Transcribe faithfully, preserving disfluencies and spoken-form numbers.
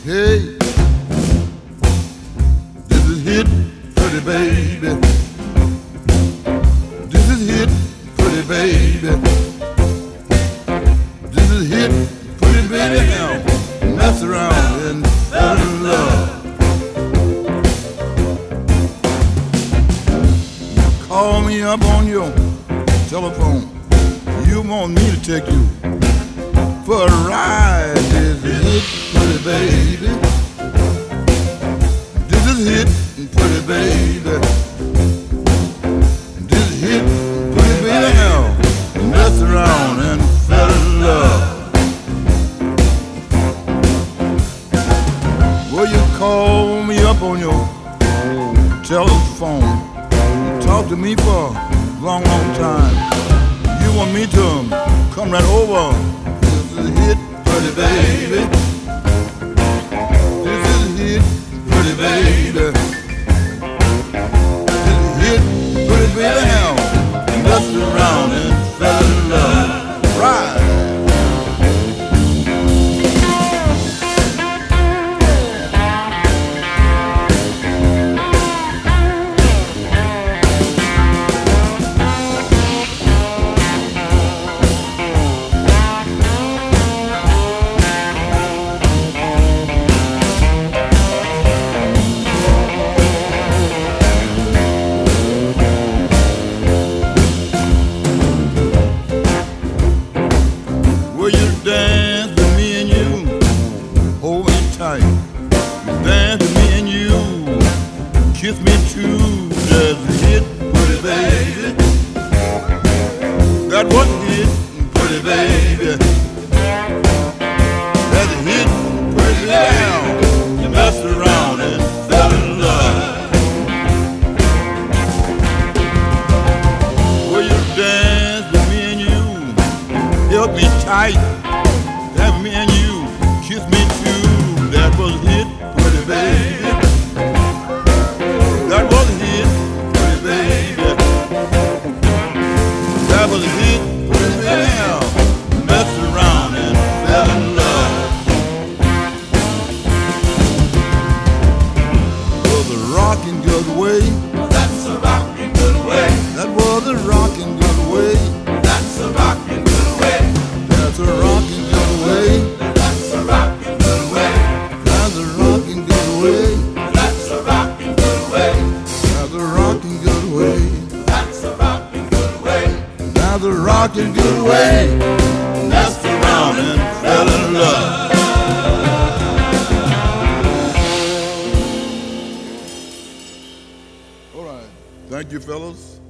Hey, this is hit, pretty baby. This is hit, pretty baby. This is hit, pretty baby. Now, mess around and fall in love. Call me up on your telephone. You want me to take you for a ride. This is hit, pretty baby. This is hit, pretty baby. This is hit, pretty baby. Now, mess around and fell in love. Well, you call me up on your telephone. Talk to me for a long, long time. You want me to come right over. This is hit, pretty baby. This is hit, pretty baby. This is hit, pretty baby. Now, messed around and fell in love. Right. Dance with me and you, hold me tight. You dance with me and you, kiss me too. That's a hit, pretty baby. That was a hit, pretty baby. That's a hit, pretty baby. You messed around and fell in love. Will you dance with me and you, hold me tight. That me and you, kiss me too. That was a hit, pretty baby. That was a hit, pretty baby. That was a hit, pretty baby. Now, messed around and fell in love. Was a rockin' good way. That's a rockin' good way. That was a rockin' good way. That's a rockin' good way. That's a rockin' good way. That's a rockin' good way. That's a rockin' good way. That's a rockin' good way. That's a rockin' good way. That's a rockin' good way. That's a rockin' good way. Messed around and fell in love. All right. Thank you, fellas.